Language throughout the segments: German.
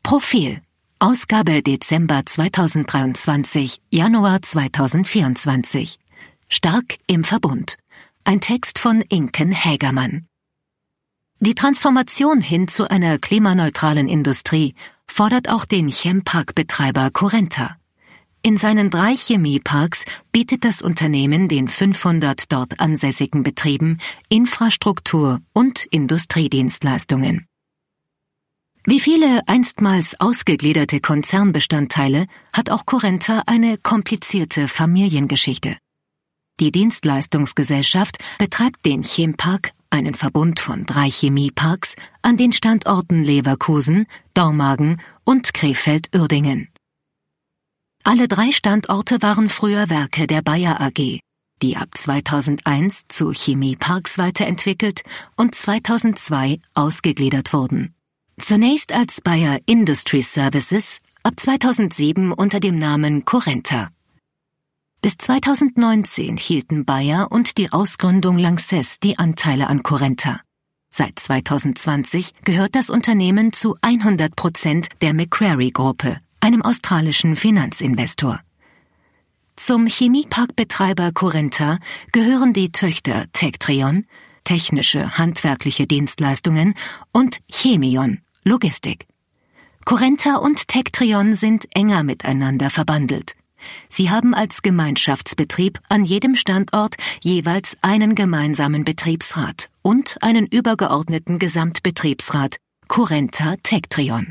Profil. Ausgabe Dezember 2023, Januar 2024. Stark im Verbund. Ein Text von Inken Hägermann. Die Transformation hin zu einer klimaneutralen Industrie fordert auch den Chempark-Betreiber Currenta. In seinen 3 Chemieparks bietet das Unternehmen den 500 dort ansässigen Betrieben Infrastruktur- und Industriedienstleistungen. Wie viele einstmals ausgegliederte Konzernbestandteile hat auch Currenta eine komplizierte Familiengeschichte. Die Dienstleistungsgesellschaft betreibt den Chempark, einen Verbund von 3 Chemieparks, an den Standorten Leverkusen, Dormagen und Krefeld-Uerdingen. Alle 3 Standorte waren früher Werke der Bayer AG, die ab 2001 zu Chemieparks weiterentwickelt und 2002 ausgegliedert wurden. Zunächst als Bayer Industry Services, ab 2007 unter dem Namen Currenta. Bis 2019 hielten Bayer und die Ausgründung Lanxess die Anteile an Currenta. Seit 2020 gehört das Unternehmen zu 100% der Macquarie-Gruppe, einem australischen Finanzinvestor. Zum Chemieparkbetreiber Currenta gehören die Töchter Tectrion, technische, handwerkliche Dienstleistungen, und Chemion, Logistik. Currenta und Tectrion sind enger miteinander verbandelt. Sie haben als Gemeinschaftsbetrieb an jedem Standort jeweils einen gemeinsamen Betriebsrat und einen übergeordneten Gesamtbetriebsrat, Currenta Tectrion.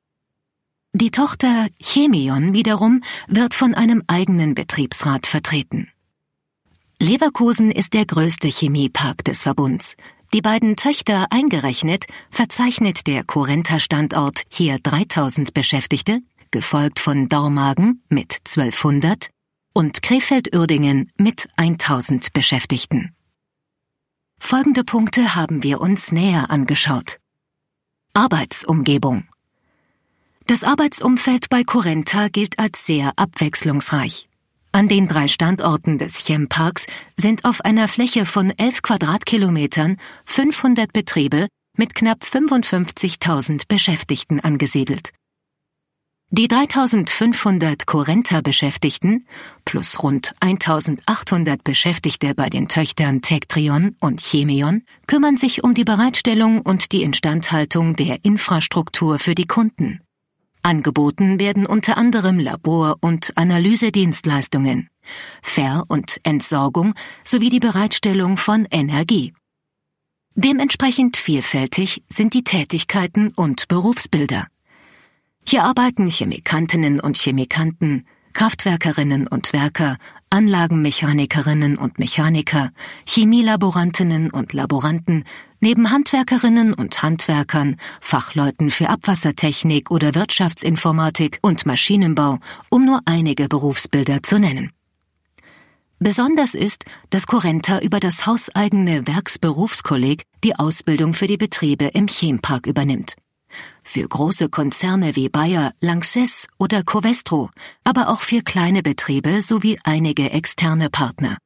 Die Tochter Chemion wiederum wird von einem eigenen Betriebsrat vertreten. Leverkusen ist der größte Chemiepark des Verbunds. Die beiden Töchter eingerechnet verzeichnet der Currenta-Standort hier 3000 Beschäftigte, gefolgt von Dormagen mit 1200 und Krefeld-Uerdingen mit 1000 Beschäftigten. Folgende Punkte haben wir uns näher angeschaut. Arbeitsumgebung. Das Arbeitsumfeld bei Currenta gilt als sehr abwechslungsreich. An den 3 Standorten des Chemparks sind auf einer Fläche von 11 Quadratkilometern 500 Betriebe mit knapp 55.000 Beschäftigten angesiedelt. Die 3.500 Currenta-Beschäftigten plus rund 1.800 Beschäftigte bei den Töchtern Tectrion und Chemion kümmern sich um die Bereitstellung und die Instandhaltung der Infrastruktur für die Kunden. Angeboten werden unter anderem Labor- und Analysedienstleistungen, Ver- und Entsorgung sowie die Bereitstellung von Energie. Dementsprechend vielfältig sind die Tätigkeiten und Berufsbilder. Hier arbeiten Chemikantinnen und Chemikanten, Kraftwerkerinnen und Werker, Anlagenmechanikerinnen und Mechaniker, Chemielaborantinnen und Laboranten, neben Handwerkerinnen und Handwerkern, Fachleuten für Abwassertechnik oder Wirtschaftsinformatik und Maschinenbau, um nur einige Berufsbilder zu nennen. Besonders ist, dass Currenta über das hauseigene Werksberufskolleg die Ausbildung für die Betriebe im Chempark übernimmt. Für große Konzerne wie Bayer, Lanxess oder Covestro, aber auch für kleine Betriebe sowie einige externe Partner.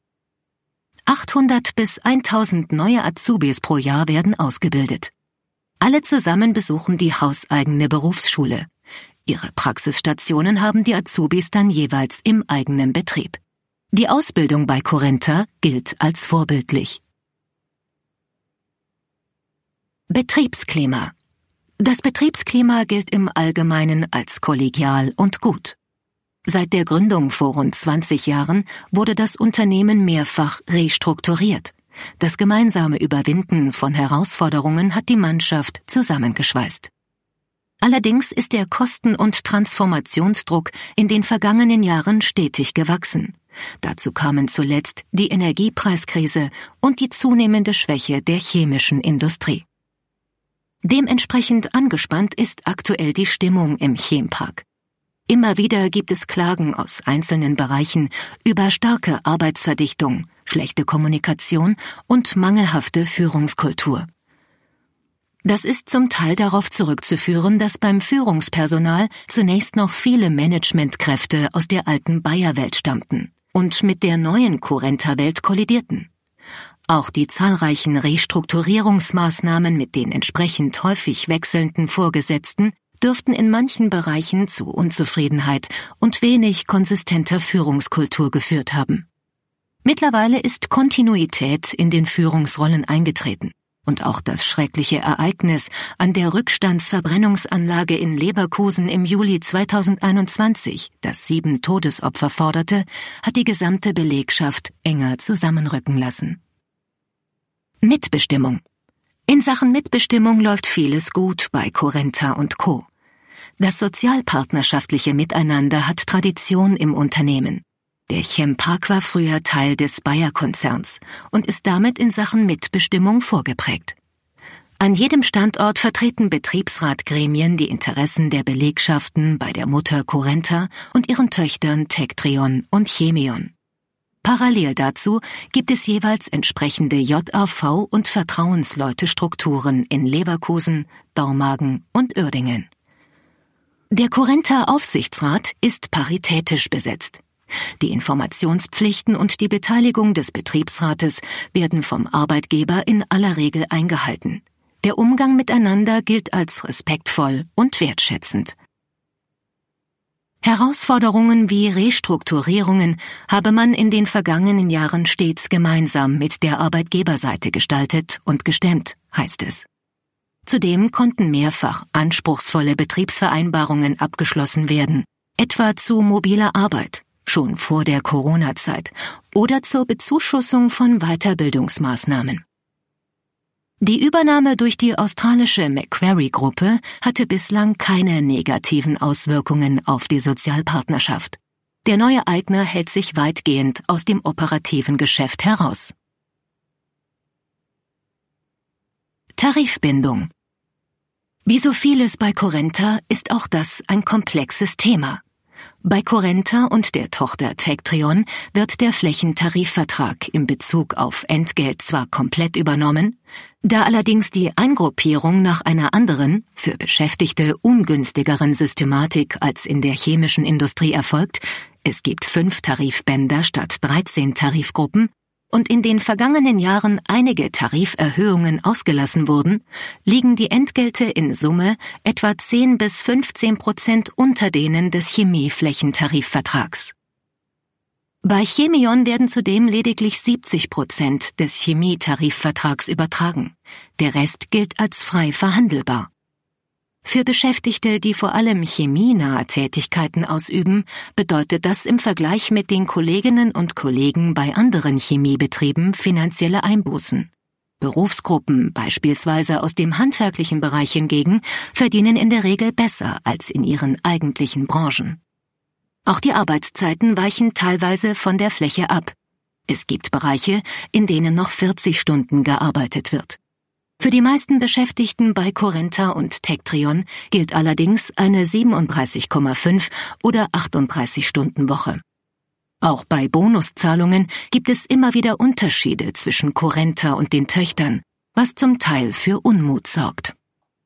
800 bis 1000 neue Azubis pro Jahr werden ausgebildet. Alle zusammen besuchen die hauseigene Berufsschule. Ihre Praxisstationen haben die Azubis dann jeweils im eigenen Betrieb. Die Ausbildung bei Currenta gilt als vorbildlich. Betriebsklima. Das Betriebsklima gilt im Allgemeinen als kollegial und gut. Seit der Gründung vor rund 20 Jahren wurde das Unternehmen mehrfach restrukturiert. Das gemeinsame Überwinden von Herausforderungen hat die Mannschaft zusammengeschweißt. Allerdings ist der Kosten- und Transformationsdruck in den vergangenen Jahren stetig gewachsen. Dazu kamen zuletzt die Energiepreiskrise und die zunehmende Schwäche der chemischen Industrie. Dementsprechend angespannt ist aktuell die Stimmung im Chempark. Immer wieder gibt es Klagen aus einzelnen Bereichen über starke Arbeitsverdichtung, schlechte Kommunikation und mangelhafte Führungskultur. Das ist zum Teil darauf zurückzuführen, dass beim Führungspersonal zunächst noch viele Managementkräfte aus der alten Bayer-Welt stammten und mit der neuen Currenta-Welt kollidierten. Auch die zahlreichen Restrukturierungsmaßnahmen mit den entsprechend häufig wechselnden Vorgesetzten dürften in manchen Bereichen zu Unzufriedenheit und wenig konsistenter Führungskultur geführt haben. Mittlerweile ist Kontinuität in den Führungsrollen eingetreten. Und auch das schreckliche Ereignis an der Rückstandsverbrennungsanlage in Leverkusen im Juli 2021, das 7 Todesopfer forderte, hat die gesamte Belegschaft enger zusammenrücken lassen. Mitbestimmung. In Sachen Mitbestimmung läuft vieles gut bei Currenta und Co. Das sozialpartnerschaftliche Miteinander hat Tradition im Unternehmen. Der Chempark war früher Teil des Bayer-Konzerns und ist damit in Sachen Mitbestimmung vorgeprägt. An jedem Standort vertreten Betriebsratgremien die Interessen der Belegschaften bei der Mutter Currenta und ihren Töchtern Tectrion und Chemion. Parallel dazu gibt es jeweils entsprechende JAV- und Vertrauensleutestrukturen in Leverkusen, Dormagen und Uerdingen. Der Currenta-Aufsichtsrat ist paritätisch besetzt. Die Informationspflichten und die Beteiligung des Betriebsrates werden vom Arbeitgeber in aller Regel eingehalten. Der Umgang miteinander gilt als respektvoll und wertschätzend. Herausforderungen wie Restrukturierungen habe man in den vergangenen Jahren stets gemeinsam mit der Arbeitgeberseite gestaltet und gestemmt, heißt es. Zudem konnten mehrfach anspruchsvolle Betriebsvereinbarungen abgeschlossen werden, etwa zu mobiler Arbeit, schon vor der Corona-Zeit, oder zur Bezuschussung von Weiterbildungsmaßnahmen. Die Übernahme durch die australische Macquarie-Gruppe hatte bislang keine negativen Auswirkungen auf die Sozialpartnerschaft. Der neue Eigner hält sich weitgehend aus dem operativen Geschäft heraus. Tarifbindung. Wie so vieles bei Currenta ist auch das ein komplexes Thema. Bei Currenta und der Tochter Tectrion wird der Flächentarifvertrag in Bezug auf Entgelt zwar komplett übernommen, da allerdings die Eingruppierung nach einer anderen, für Beschäftigte ungünstigeren Systematik als in der chemischen Industrie erfolgt, es gibt 5 Tarifbänder statt 13 Tarifgruppen, und in den vergangenen Jahren einige Tariferhöhungen ausgelassen wurden, liegen die Entgelte in Summe etwa 10-15% unter denen des Chemieflächentarifvertrags. Bei Chemion werden zudem lediglich 70% des Chemietarifvertrags übertragen. Der Rest gilt als frei verhandelbar. Für Beschäftigte, die vor allem chemienahe Tätigkeiten ausüben, bedeutet das im Vergleich mit den Kolleginnen und Kollegen bei anderen Chemiebetrieben finanzielle Einbußen. Berufsgruppen, beispielsweise aus dem handwerklichen Bereich hingegen, verdienen in der Regel besser als in ihren eigentlichen Branchen. Auch die Arbeitszeiten weichen teilweise von der Fläche ab. Es gibt Bereiche, in denen noch 40 Stunden gearbeitet wird. Für die meisten Beschäftigten bei Currenta und Tectrion gilt allerdings eine 37,5 oder 38-Stunden-Woche. Auch bei Bonuszahlungen gibt es immer wieder Unterschiede zwischen Currenta und den Töchtern, was zum Teil für Unmut sorgt.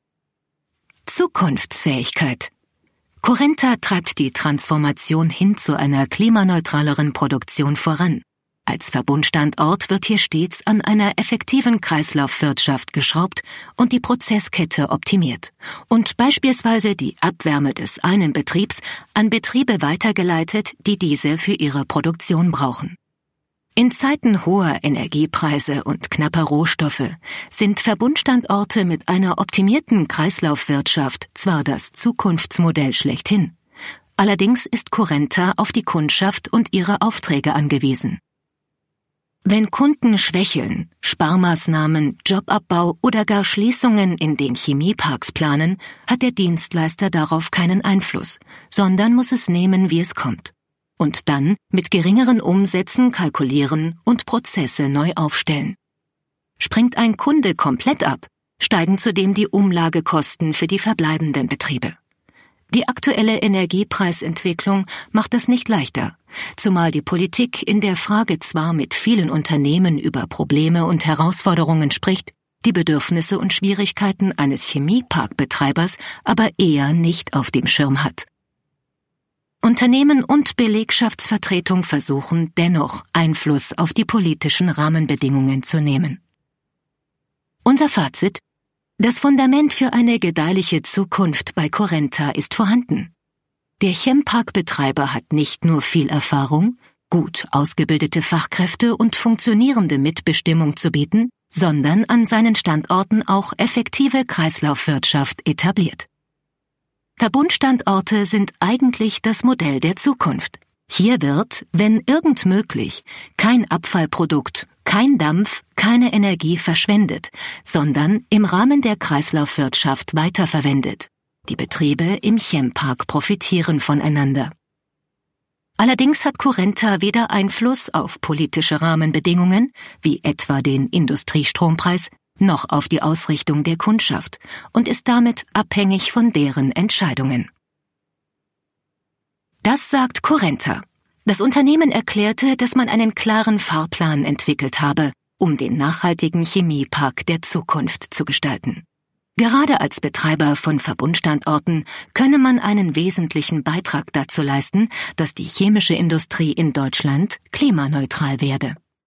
Zukunftsfähigkeit. Currenta treibt die Transformation hin zu einer klimaneutraleren Produktion voran. Als Verbundstandort wird hier stets an einer effektiven Kreislaufwirtschaft geschraubt und die Prozesskette optimiert und beispielsweise die Abwärme des einen Betriebs an Betriebe weitergeleitet, die diese für ihre Produktion brauchen. In Zeiten hoher Energiepreise und knapper Rohstoffe sind Verbundstandorte mit einer optimierten Kreislaufwirtschaft zwar das Zukunftsmodell schlechthin. Allerdings ist Currenta auf die Kundschaft und ihre Aufträge angewiesen. Wenn Kunden schwächeln, Sparmaßnahmen, Jobabbau oder gar Schließungen in den Chemieparks planen, hat der Dienstleister darauf keinen Einfluss, sondern muss es nehmen, wie es kommt. Und dann mit geringeren Umsätzen kalkulieren und Prozesse neu aufstellen. Springt ein Kunde komplett ab, steigen zudem die Umlagekosten für die verbleibenden Betriebe. Die aktuelle Energiepreisentwicklung macht das nicht leichter, zumal die Politik in der Frage zwar mit vielen Unternehmen über Probleme und Herausforderungen spricht, die Bedürfnisse und Schwierigkeiten eines Chemieparkbetreibers aber eher nicht auf dem Schirm hat. Unternehmen und Belegschaftsvertretung versuchen dennoch, Einfluss auf die politischen Rahmenbedingungen zu nehmen. Unser Fazit: Das Fundament für eine gedeihliche Zukunft bei Currenta ist vorhanden. Der Chemparkbetreiber hat nicht nur viel Erfahrung, gut ausgebildete Fachkräfte und funktionierende Mitbestimmung zu bieten, sondern an seinen Standorten auch effektive Kreislaufwirtschaft etabliert. Verbundstandorte sind eigentlich das Modell der Zukunft. Hier wird, wenn irgend möglich, kein Abfallprodukt, kein Dampf, keine Energie verschwendet, sondern im Rahmen der Kreislaufwirtschaft weiterverwendet. Die Betriebe im Chempark profitieren voneinander. Allerdings hat Currenta weder Einfluss auf politische Rahmenbedingungen, wie etwa den Industriestrompreis, noch auf die Ausrichtung der Kundschaft und ist damit abhängig von deren Entscheidungen. Das sagt Currenta. Das Unternehmen erklärte, dass man einen klaren Fahrplan entwickelt habe, um den nachhaltigen Chemiepark der Zukunft zu gestalten. Gerade als Betreiber von Verbundstandorten könne man einen wesentlichen Beitrag dazu leisten, dass die chemische Industrie in Deutschland klimaneutral werde.